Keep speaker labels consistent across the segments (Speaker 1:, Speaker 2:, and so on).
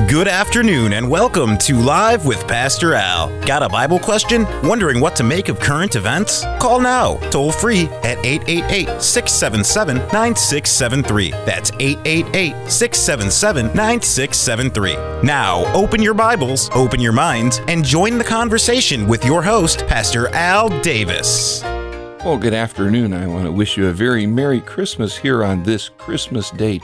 Speaker 1: Good afternoon and welcome to Live with Pastor Al. Got a Bible question? Wondering what to make of current events? Call now, toll free at 888-677-9673. That's 888-677-9673. Now, open your Bibles, open your minds, and join the conversation with your host, Pastor Al Davis.
Speaker 2: Well, good afternoon. I want to wish you a very Merry Christmas here on this Christmas Day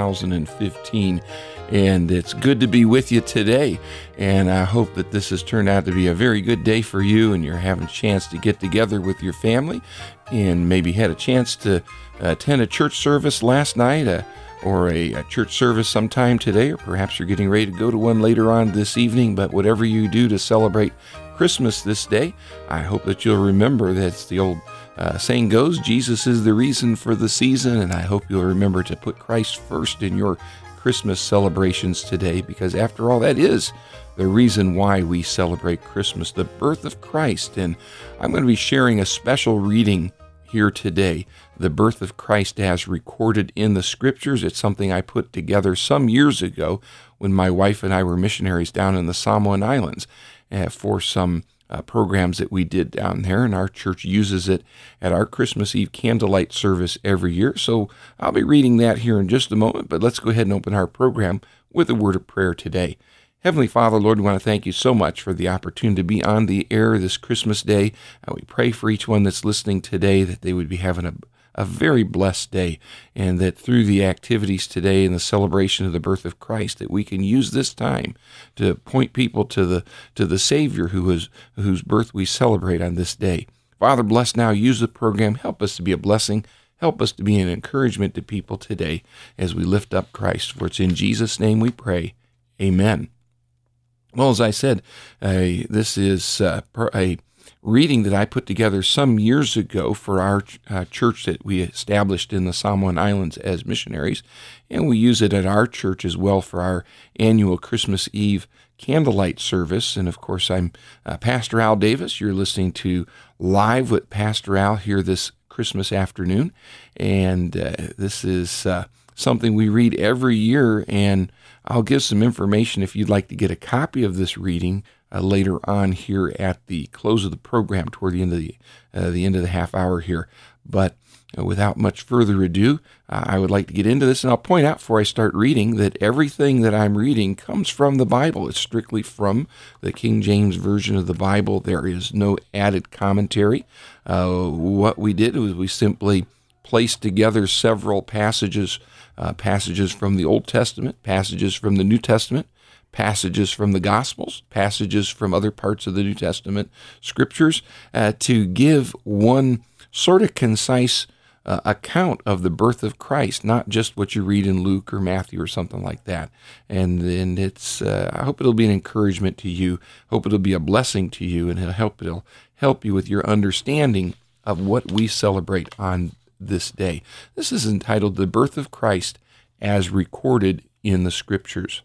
Speaker 2: 2015. And it's good to be with you today. And I hope that this has turned out to be a very good day for you and you're having a chance to get together with your family and maybe had a chance to attend a church service last night or a church service sometime today, or perhaps you're getting ready to go to one later on this evening. But whatever you do to celebrate Christmas this day, I hope that you'll remember that's the old saying goes, Jesus is the reason for the season, and I hope you'll remember to put Christ first in your Christmas celebrations today, because after all, that is the reason why we celebrate Christmas, the birth of Christ. And I'm going to be sharing a special reading here today, the birth of Christ as recorded in the Scriptures. It's something I put together some years ago when my wife and I were missionaries down in the Samoan Islands for some programs that we did down there, and our church uses it at our Christmas Eve candlelight service every year. So I'll be reading that here in just a moment, but let's go ahead and open our program with a word of prayer today. Heavenly Father, Lord, we want to thank you so much for the opportunity to be on the air this Christmas day, and we pray for each one that's listening today that they would be having a very blessed day, and that through the activities today and the celebration of the birth of Christ, that we can use this time to point people to the Savior whose birth we celebrate on this day. Father, bless now, use the program, help us to be a blessing, help us to be an encouragement to people today as we lift up Christ. For it's in Jesus' name we pray. Amen. Well, as I said, this is a reading that I put together some years ago for our church that we established in the Samoan Islands as missionaries, and we use it at our church as well for our annual Christmas Eve candlelight service. And of course, I'm Pastor Al Davis. You're listening to Live with Pastor Al here this Christmas afternoon, and this is something we read every year, and I'll give some information if you'd like to get a copy of this reading later on here at the close of the program toward the end of the half hour here. But without much further ado, I would like to get into this, and I'll point out before I start reading that everything that I'm reading comes from the Bible. It's strictly from the King James Version of the Bible. There is no added commentary. What we did was we simply placed together several passages from the Old Testament, passages from the New Testament, passages from the Gospels, passages from other parts of the New Testament scriptures to give one sort of concise account of the birth of Christ, not just what you read in Luke or Matthew or something like that. And it's I hope it'll be an encouragement to you, hope it'll be a blessing to you, and it'll help you with your understanding of what we celebrate on this day. This is entitled The Birth of Christ as Recorded in the Scriptures.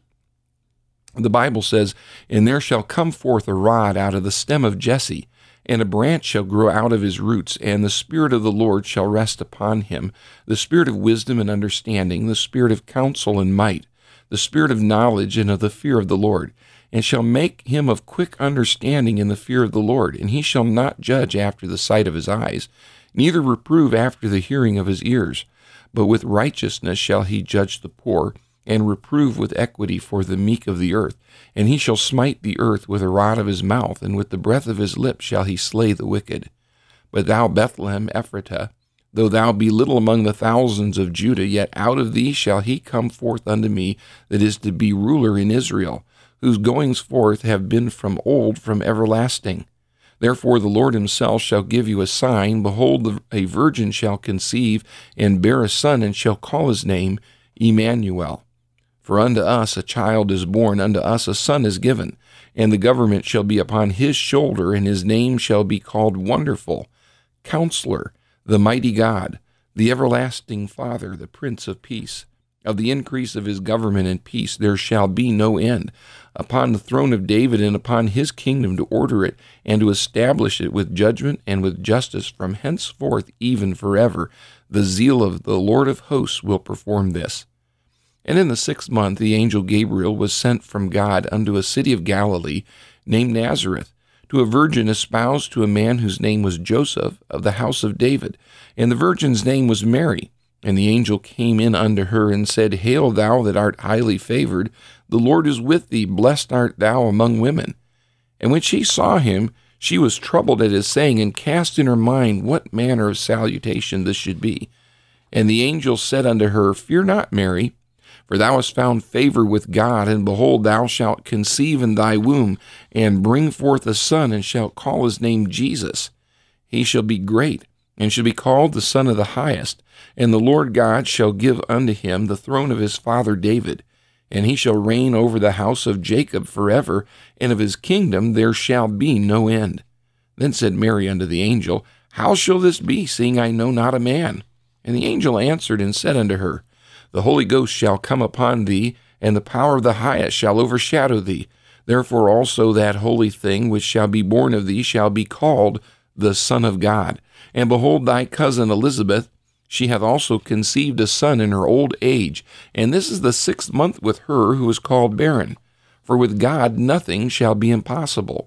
Speaker 2: The Bible says, "And there shall come forth a rod out of the stem of Jesse, and a branch shall grow out of his roots, and the Spirit of the Lord shall rest upon him, the Spirit of wisdom and understanding, the Spirit of counsel and might, the Spirit of knowledge and of the fear of the Lord, and shall make him of quick understanding in the fear of the Lord. And he shall not judge after the sight of his eyes, neither reprove after the hearing of his ears, but with righteousness shall he judge the poor, and reprove with equity for the meek of the earth. And he shall smite the earth with a rod of his mouth, and with the breath of his lips shall he slay the wicked. But thou, Bethlehem Ephratah, though thou be little among the thousands of Judah, yet out of thee shall he come forth unto me that is to be ruler in Israel, whose goings forth have been from old, from everlasting. Therefore the Lord himself shall give you a sign. Behold, a virgin shall conceive, and bear a son, and shall call his name Emmanuel. For unto us a child is born, unto us a son is given, and the government shall be upon his shoulder, and his name shall be called Wonderful, Counselor, the Mighty God, the Everlasting Father, the Prince of Peace. Of the increase of his government and peace there shall be no end, upon the throne of David and upon his kingdom, to order it and to establish it with judgment and with justice from henceforth even forever. The zeal of the Lord of hosts will perform this. And in the 6th month the angel Gabriel was sent from God unto a city of Galilee named Nazareth, to a virgin espoused to a man whose name was Joseph, of the house of David, and the virgin's name was Mary. And the angel came in unto her, and said, Hail, thou that art highly favored, the Lord is with thee, blessed art thou among women. And when she saw him, she was troubled at his saying, and cast in her mind what manner of salutation this should be. And the angel said unto her, Fear not, Mary, for thou hast found favor with God, and behold, thou shalt conceive in thy womb, and bring forth a son, and shalt call his name Jesus. He shall be great, and shall be called the Son of the Highest. And the Lord God shall give unto him the throne of his father David, and he shall reign over the house of Jacob forever, and of his kingdom there shall be no end. Then said Mary unto the angel, How shall this be, seeing I know not a man? And the angel answered and said unto her, The Holy Ghost shall come upon thee, and the power of the Highest shall overshadow thee. Therefore also that holy thing which shall be born of thee shall be called the Son of God. And behold, thy cousin Elizabeth, she hath also conceived a son in her old age, and this is the 6th month with her who is called barren. For with God nothing shall be impossible.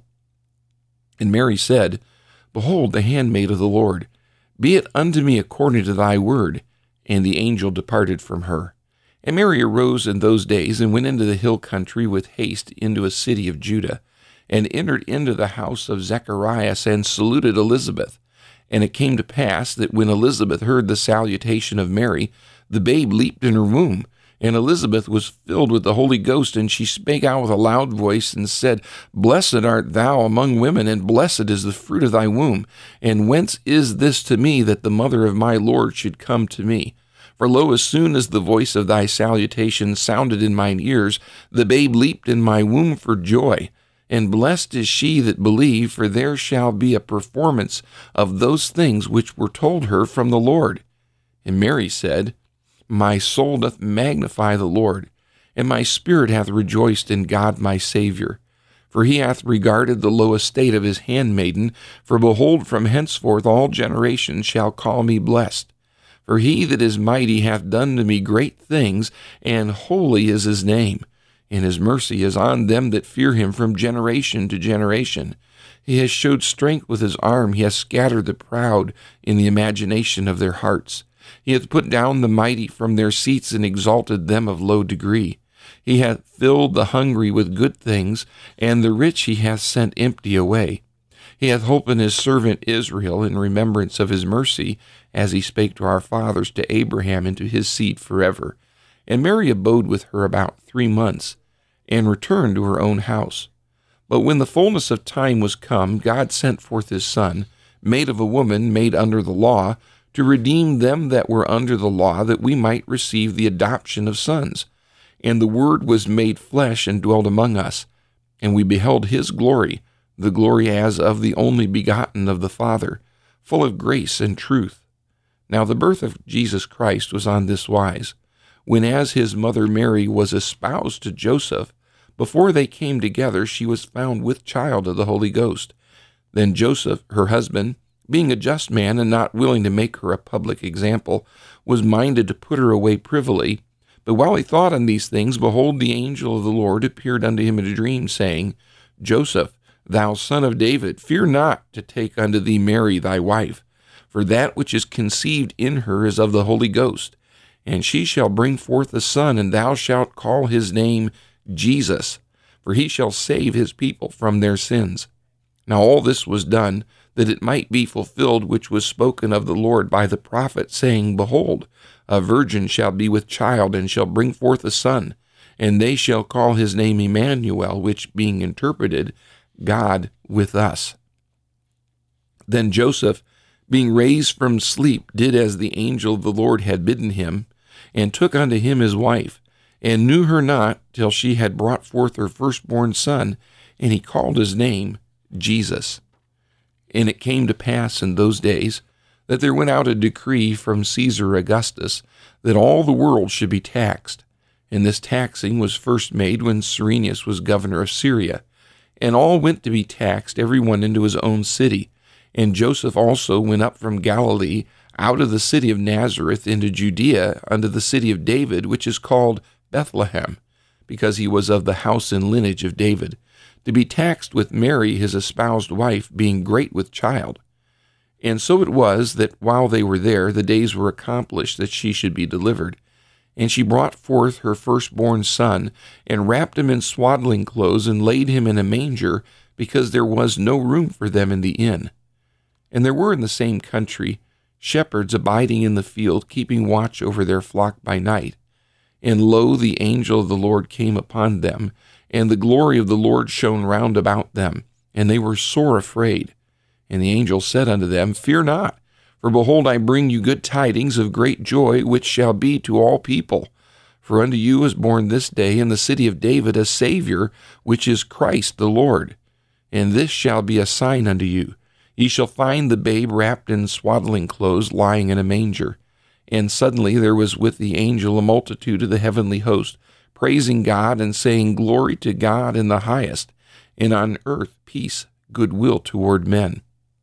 Speaker 2: And Mary said, Behold, the handmaid of the Lord, be it unto me according to thy word. And the angel departed from her. And Mary arose in those days, and went into the hill country with haste into a city of Judah, and entered into the house of Zacharias, and saluted Elizabeth. And it came to pass that when Elizabeth heard the salutation of Mary, the babe leaped in her womb. And Elizabeth was filled with the Holy Ghost, and she spake out with a loud voice, and said, Blessed art thou among women, and blessed is the fruit of thy womb. And whence is this to me, that the mother of my Lord should come to me? For lo, as soon as the voice of thy salutation sounded in mine ears, the babe leaped in my womb for joy. And blessed is she that believed, for there shall be a performance of those things which were told her from the Lord. And Mary said, My soul doth magnify the Lord, and my spirit hath rejoiced in God my Saviour. For he hath regarded the low estate of his handmaiden. For behold, from henceforth all generations shall call me blessed. For he that is mighty hath done to me great things, and holy is his name. And his mercy is on them that fear him from generation to generation. He has showed strength with his arm. He has scattered the proud in the imagination of their hearts. He hath put down the mighty from their seats, and exalted them of low degree. He hath filled the hungry with good things, and the rich he hath sent empty away. He hath holpen his servant Israel in remembrance of his mercy, as he spake to our fathers, to Abraham, and to his seed forever. And Mary abode with her about 3 months, and returned to her own house. But when the fullness of time was come, God sent forth his Son, made of a woman, made under the law, to redeem them that were under the law, that we might receive the adoption of sons. And the Word was made flesh, and dwelt among us. And we beheld his glory, the glory as of the only begotten of the Father, full of grace and truth. Now the birth of Jesus Christ was on this wise. When as his mother Mary was espoused to Joseph, before they came together, she was found with child of the Holy Ghost. Then Joseph, her husband, being a just man, and not willing to make her a public example, was minded to put her away privily. But while he thought on these things, behold, the angel of the Lord appeared unto him in a dream, saying, Joseph, thou son of David, fear not to take unto thee Mary thy wife, for that which is conceived in her is of the Holy Ghost. And she shall bring forth a son, and thou shalt call his name Jesus, for he shall save his people from their sins. Now all this was done, that it might be fulfilled which was spoken of the Lord by the prophet, saying, Behold, a virgin shall be with child, and shall bring forth a son, and they shall call his name Emmanuel, which being interpreted, God with us. Then Joseph, being raised from sleep, did as the angel of the Lord had bidden him, and took unto him his wife, and knew her not till she had brought forth her firstborn son, and he called his name Jesus. And it came to pass in those days that there went out a decree from Caesar Augustus that all the world should be taxed. And this taxing was first made when Cyrenius was governor of Syria. And all went to be taxed, every one into his own city. And Joseph also went up from Galilee, out of the city of Nazareth into Judea, unto the city of David, which is called Bethlehem, because he was of the house and lineage of David, to be taxed with Mary his espoused wife, being great with child. And so it was that while they were there, the days were accomplished that she should be delivered. And she brought forth her firstborn son, and wrapped him in swaddling clothes, and laid him in a manger, because there was no room for them in the inn. And there were in the same country shepherds abiding in the field, keeping watch over their flock by night. And lo, the angel of the Lord came upon them, and the glory of the Lord shone round about them, and they were sore afraid. And the angel said unto them, Fear not, for behold, I bring you good tidings of great joy, which shall be to all people. For unto you is born this day in the city of David a Savior, which is Christ the Lord. And this shall be a sign unto you. Ye shall find the babe wrapped in swaddling clothes, lying in a manger. And suddenly there was with the angel a multitude of the heavenly host, praising God and saying, Glory to God in the highest, and on earth peace, goodwill toward men.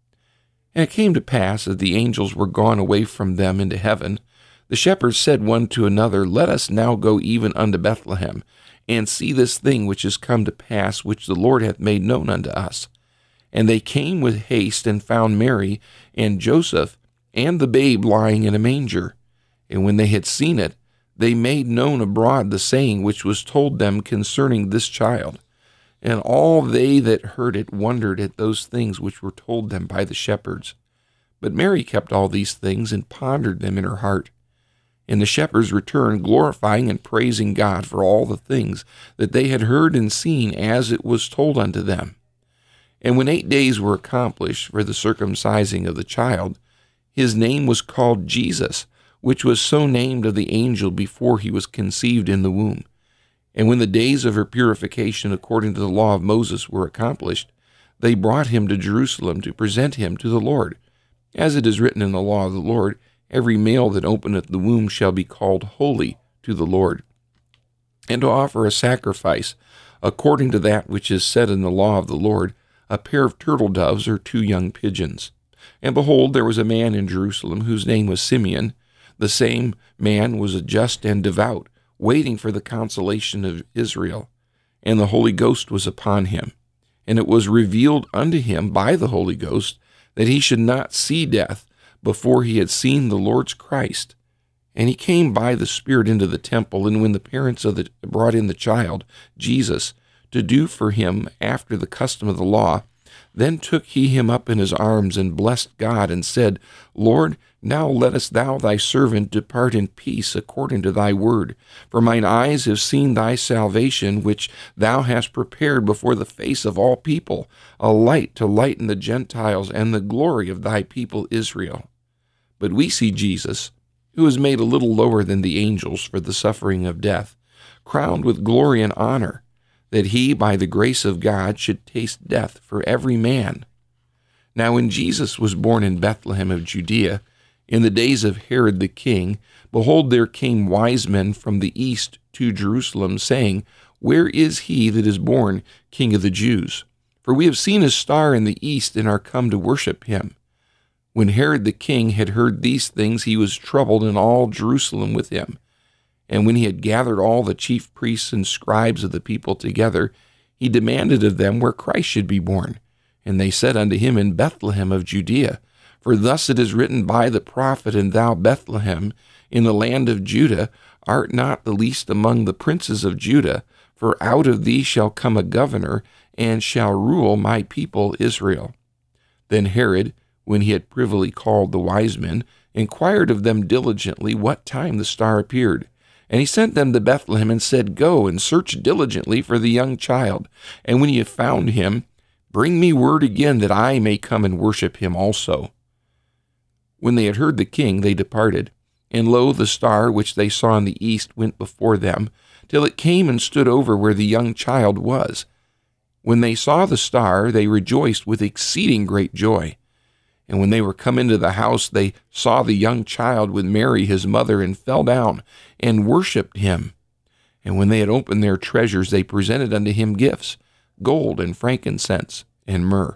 Speaker 2: And it came to pass, as the angels were gone away from them into heaven, the shepherds said one to another, Let us now go even unto Bethlehem, and see this thing which is come to pass, which the Lord hath made known unto us. And they came with haste, and found Mary and Joseph, and the babe lying in a manger. And when they had seen it, they made known abroad the saying which was told them concerning this child. And all they that heard it wondered at those things which were told them by the shepherds. But Mary kept all these things, and pondered them in her heart. And the shepherds returned, glorifying and praising God for all the things that they had heard and seen, as it was told unto them. And when 8 days were accomplished for the circumcising of the child, his name was called Jesus, which was so named of the angel before he was conceived in the womb. And when the days of her purification according to the law of Moses were accomplished, they brought him to Jerusalem to present him to the Lord. As it is written in the law of the Lord, Every male that openeth the womb shall be called holy to the Lord. And to offer a sacrifice, according to that which is said in the law of the Lord, a pair of turtle doves or 2 young pigeons. And behold, there was a man in Jerusalem whose name was Simeon. The same man was a just and devout, waiting for the consolation of Israel. And the Holy Ghost was upon him. And it was revealed unto him by the Holy Ghost that he should not see death before he had seen the Lord's Christ. And he came by the Spirit into the temple, and when the parents brought in the child, Jesus, to do for him after the custom of the law, then took he him up in his arms, and blessed God, and said, Lord, now lettest thou thy servant depart in peace according to thy word. For mine eyes have seen thy salvation, which thou hast prepared before the face of all people, a light to lighten the Gentiles, and the glory of thy people Israel. But we see Jesus, who is made a little lower than the angels for the suffering of death, crowned with glory and honor, that he, by the grace of God, should taste death for every man. Now when Jesus was born in Bethlehem of Judea, in the days of Herod the king, behold, there came wise men from the east to Jerusalem, saying, Where is he that is born King of the Jews? For we have seen his star in the east, and are come to worship him. When Herod the king had heard these things, he was troubled, and all Jerusalem with him. And when he had gathered all the chief priests and scribes of the people together, he demanded of them where Christ should be born. And they said unto him, In Bethlehem of Judea. For thus it is written by the prophet, And thou, Bethlehem, in the land of Judah, art not the least among the princes of Judah, for out of thee shall come a governor, and shall rule my people Israel. Then Herod, when he had privily called the wise men, inquired of them diligently what time the star appeared. And he sent them to Bethlehem, and said, Go and search diligently for the young child, and when ye have found him, bring me word again, that I may come and worship him also. When they had heard the king, they departed. And lo, the star which they saw in the east went before them, till it came and stood over where the young child was. When they saw the star, they rejoiced with exceeding great joy. And when they were come into the house, they saw the young child with Mary his mother, and fell down and worshipped him. And when they had opened their treasures, they presented unto him gifts, gold and frankincense and myrrh.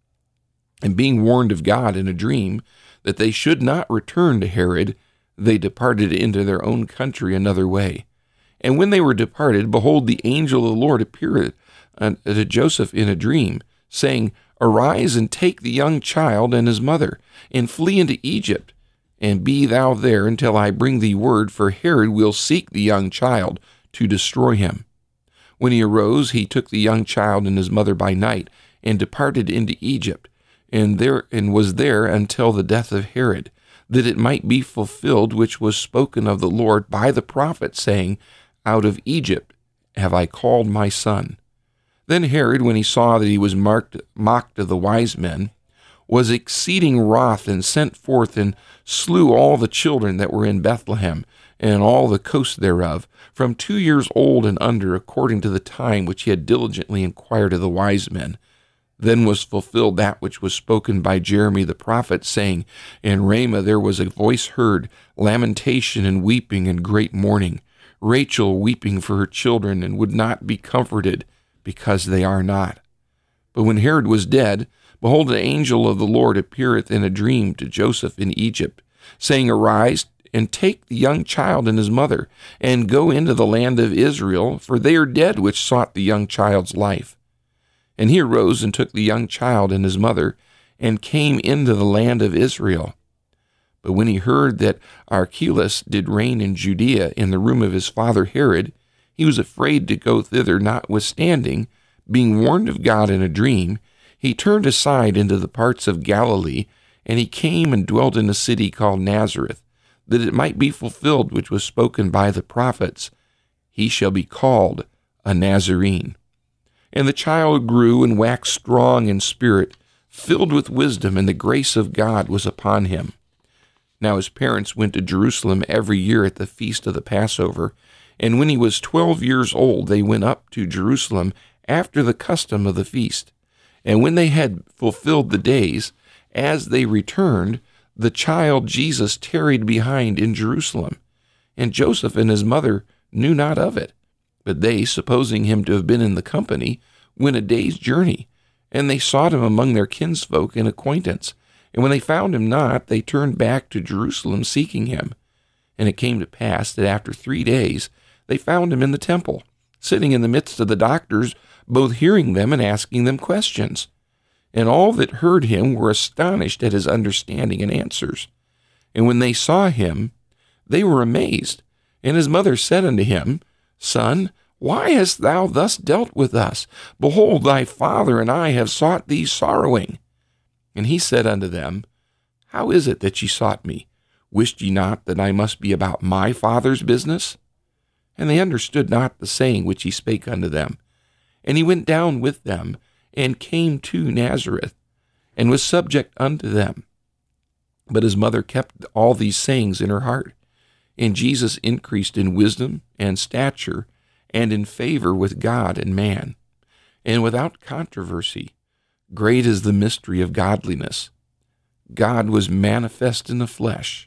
Speaker 2: And being warned of God in a dream that they should not return to Herod, they departed into their own country another way. And when they were departed, behold, the angel of the Lord appeared to Joseph in a dream, saying, Arise and take the young child and his mother, and flee into Egypt, and be thou there until I bring thee word, for Herod will seek the young child to destroy him. When he arose, he took the young child and his mother by night, and departed into Egypt, and was there until the death of Herod, that it might be fulfilled which was spoken of the Lord by the prophet, saying, Out of Egypt have I called my son. Then Herod, when he saw that he was mocked of the wise men, was exceeding wroth, and sent forth and slew all the children that were in Bethlehem, and all the coast thereof, from 2 years old and under, according to the time which he had diligently inquired of the wise men. Then was fulfilled that which was spoken by Jeremy the prophet, saying, In Ramah there was a voice heard, lamentation and weeping and great mourning, Rachel weeping for her children, and would not be comforted, because they are not. But when Herod was dead, behold, an angel of the Lord appeareth in a dream to Joseph in Egypt, saying, Arise, and take the young child and his mother, and go into the land of Israel, for they are dead which sought the young child's life. And he arose and took the young child and his mother, and came into the land of Israel. But when he heard that Archelaus did reign in Judea in the room of his father Herod, he was afraid to go thither, notwithstanding, being warned of God in a dream, he turned aside into the parts of Galilee, and he came and dwelt in a city called Nazareth, that it might be fulfilled which was spoken by the prophets, He shall be called a Nazarene. And the child grew and waxed strong in spirit, filled with wisdom, and the grace of God was upon him. Now his parents went to Jerusalem every year at the feast of the Passover, and when he was 12 years old, they went up to Jerusalem after the custom of the feast. And when they had fulfilled the days, as they returned, the child Jesus tarried behind in Jerusalem. And Joseph and his mother knew not of it. But they, supposing him to have been in the company, went a day's journey, and they sought him among their kinsfolk and acquaintance. And when they found him not, they turned back to Jerusalem seeking him. And it came to pass that after 3 days they found him in the temple, sitting in the midst of the doctors, both hearing them and asking them questions. And all that heard him were astonished at his understanding and answers. And when they saw him, they were amazed. And his mother said unto him, Son, why hast thou thus dealt with us? Behold, thy father and I have sought thee sorrowing. And he said unto them, How is it that ye sought me? Wished ye not that I must be about my father's business? And they understood not the saying which he spake unto them. And he went down with them, and came to Nazareth, and was subject unto them. But his mother kept all these sayings in her heart. And Jesus increased in wisdom and stature, and in favor with God and man. And without controversy, great is the mystery of godliness. God was manifest in the flesh,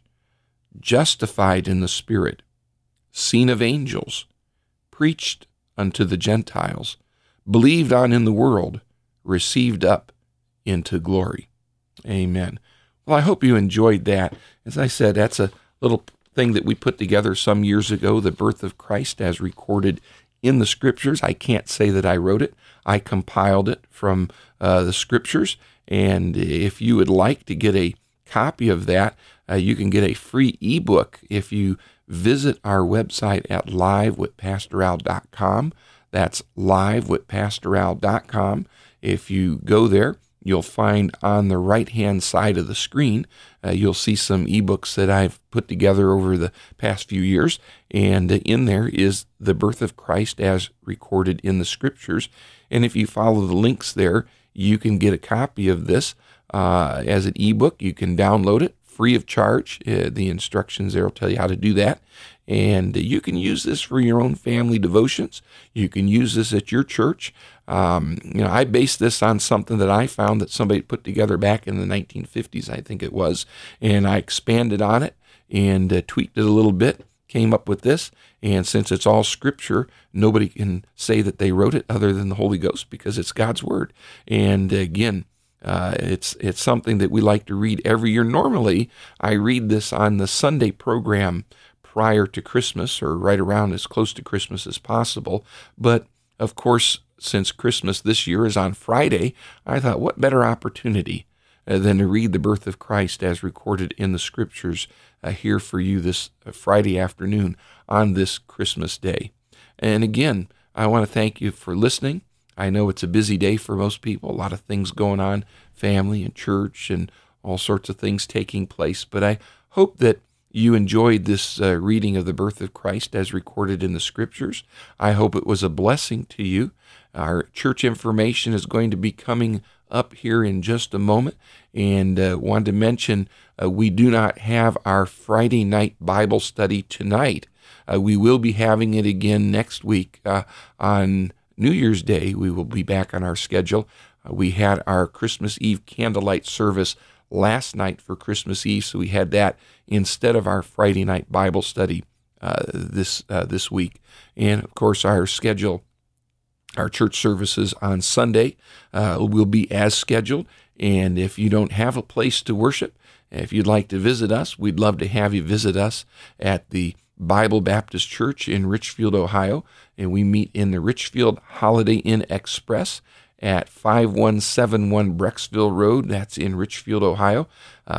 Speaker 2: justified in the Spirit, seen of angels, preached unto the Gentiles, believed on in the world, received up into glory. Amen. Well, I hope you enjoyed that. As I said, that's a little thing that we put together some years ago, the birth of Christ as recorded in the Scriptures. I can't say that I wrote it. I compiled it from the Scriptures, and if you would like to get a copy of that, you can get a free ebook if you visit our website at livewithpastoral.com. That's livewithpastoral.com. If you go there, you'll find on the right-hand side of the screen, you'll see some ebooks that I've put together over the past few years, and in there is the birth of Christ as recorded in the Scriptures. And if you follow the links there, you can get a copy of this as an ebook. You can download it free of charge. The instructions there will tell you how to do that. And you can use this for your own family devotions. You can use this at your church. I based this on something that I found that somebody put together back in the 1950s, I think it was, and I expanded on it and tweaked it a little bit, came up with this. And since it's all Scripture, nobody can say that they wrote it other than the Holy Ghost, because it's God's Word. And again, it's something that we like to read every year. Normally, I read this on the Sunday program prior to Christmas or right around as close to Christmas as possible. But of course, since Christmas this year is on Friday, I thought what better opportunity than to read the birth of Christ as recorded in the Scriptures here for you this Friday afternoon on this Christmas day. And again, I want to thank you for listening. I know it's a busy day for most people, a lot of things going on, family and church and all sorts of things taking place. But I hope that you enjoyed this reading of the birth of Christ as recorded in the Scriptures. I hope it was a blessing to you. Our church information is going to be coming up here in just a moment. And wanted to mention we do not have our Friday night Bible study tonight. We will be having it again next week on New Year's Day. We will be back on our schedule. We had our Christmas Eve candlelight service last night for Christmas Eve, so we had that instead of our Friday night Bible study this week. And of course, our schedule, our church services on Sunday will be as scheduled. And if you don't have a place to worship, if you'd like to visit us, we'd love to have you visit us at the Bible Baptist Church in Richfield, Ohio. And we meet in the Richfield Holiday Inn Express at 5171 Brecksville Road. That's in Richfield, Ohio.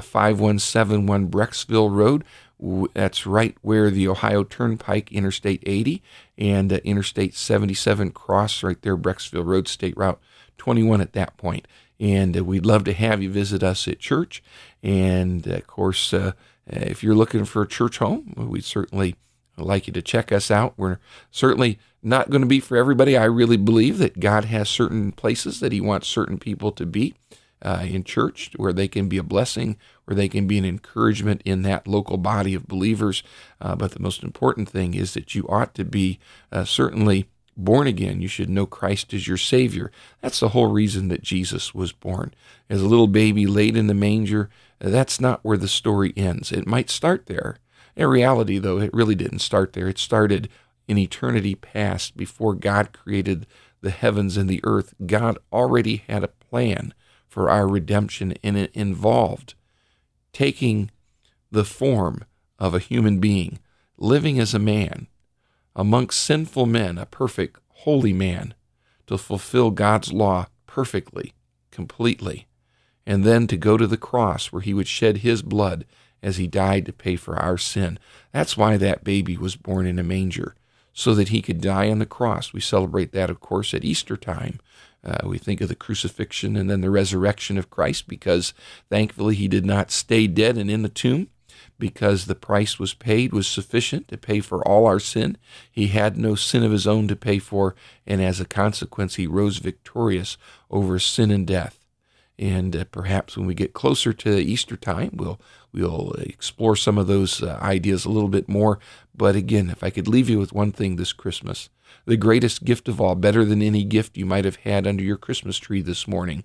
Speaker 2: 5171 Brecksville Road. That's right where the Ohio Turnpike, Interstate 80, and Interstate 77 cross right there, Brecksville Road, State Route 21 at that point. And we'd love to have you visit us at church. And of course, if you're looking for a church home, we'd certainly like you to check us out. We're certainly not going to be for everybody. I really believe that God has certain places that he wants certain people to be in church, where they can be a blessing, where they can be an encouragement in that local body of believers. But the most important thing is that you ought to be certainly born again. You should know Christ as your Savior. That's the whole reason that Jesus was born. As a little baby laid in the manger, that's not where the story ends. It might start there. In reality, though, it really didn't start there. It started in eternity past, before God created the heavens and the earth. God already had a plan for our redemption, and it involved taking the form of a human being, living as a man, amongst sinful men, a perfect, holy man, to fulfill God's law perfectly, completely, and then to go to the cross where he would shed his blood as he died to pay for our sin. That's why that baby was born in a manger, so that he could die on the cross. We celebrate that, of course, at Easter time. We think of the crucifixion and then the resurrection of Christ, because thankfully he did not stay dead and in the tomb, because the price was paid was sufficient to pay for all our sin. He had no sin of his own to pay for, and as a consequence, he rose victorious over sin and death. And perhaps when we get closer to Easter time, we'll explore some of those ideas a little bit more. But again, if I could leave you with one thing this Christmas, the greatest gift of all, better than any gift you might have had under your Christmas tree this morning,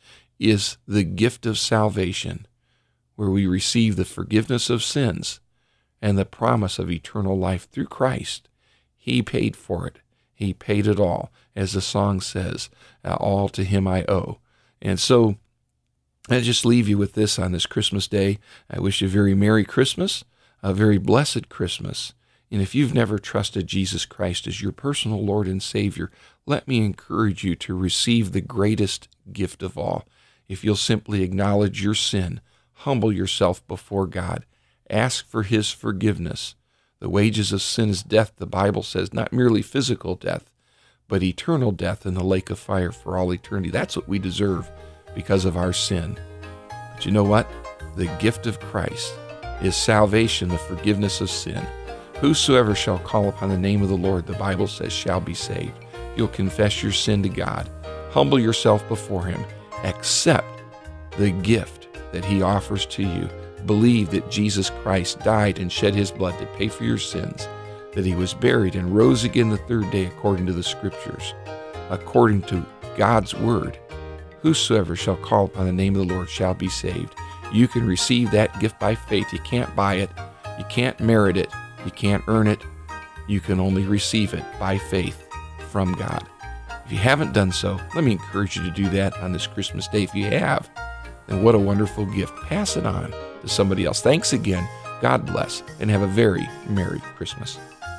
Speaker 2: is the gift of salvation, where we receive the forgiveness of sins and the promise of eternal life through Christ. He paid for it. He paid it all. As the song says, all to him I owe. And so I just leave you with this on this Christmas day. I wish you a very Merry Christmas, a very blessed Christmas. And if you've never trusted Jesus Christ as your personal Lord and Savior, let me encourage you to receive the greatest gift of all. If you'll simply acknowledge your sin, humble yourself before God, ask for his forgiveness. The wages of sin is death, the Bible says, not merely physical death, but eternal death in the lake of fire for all eternity. That's what we deserve because of our sin. But you know what? The gift of Christ is salvation, the forgiveness of sin. Whosoever shall call upon the name of the Lord, the Bible says, shall be saved. You'll confess your sin to God, humble yourself before him, accept the gift that he offers to you. Believe that Jesus Christ died and shed his blood to pay for your sins, that he was buried and rose again the third day according to the Scriptures, according to God's word. Whosoever shall call upon the name of the Lord shall be saved. You can receive that gift by faith. You can't buy it. You can't merit it. You can't earn it. You can only receive it by faith from God. If you haven't done so, let me encourage you to do that on this Christmas day. If you have, then what a wonderful gift. Pass it on to somebody else. Thanks again God bless, and have a very Merry Christmas.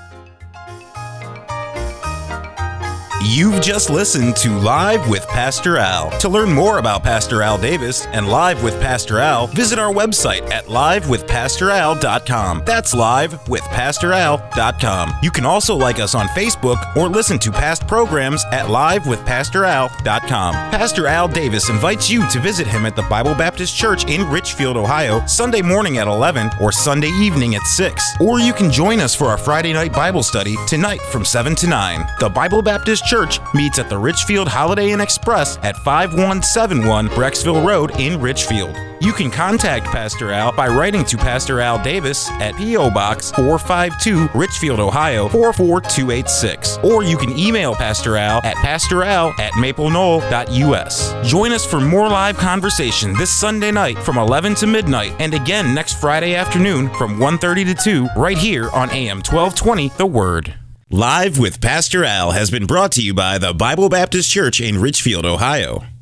Speaker 1: You've just listened to Live with Pastor Al. To learn more about Pastor Al Davis and Live with Pastor Al, visit our website at livewithpastoral.com. That's livewithpastoral.com. You can also like us on Facebook or listen to past programs at livewithpastoral.com. Pastor Al Davis invites you to visit him at the Bible Baptist Church in Richfield, Ohio, Sunday morning at 11 or Sunday evening at 6. Or you can join us for our Friday night Bible study tonight from 7 to 9. The Bible Baptist Church meets at the Richfield Holiday Inn Express at 5171 Brecksville Road in Richfield. You can contact Pastor Al by writing to Pastor Al Davis at P.O. Box 452, Richfield, Ohio 44286. Or you can email Pastor Al at pastoral@mapleknoll.us. Join us for more live conversation this Sunday night from 11 to midnight, and again next Friday afternoon from 1:30 to 2 right here on AM 1220 The Word. Live with Pastor Al has been brought to you by the Bible Baptist Church in Richfield, Ohio.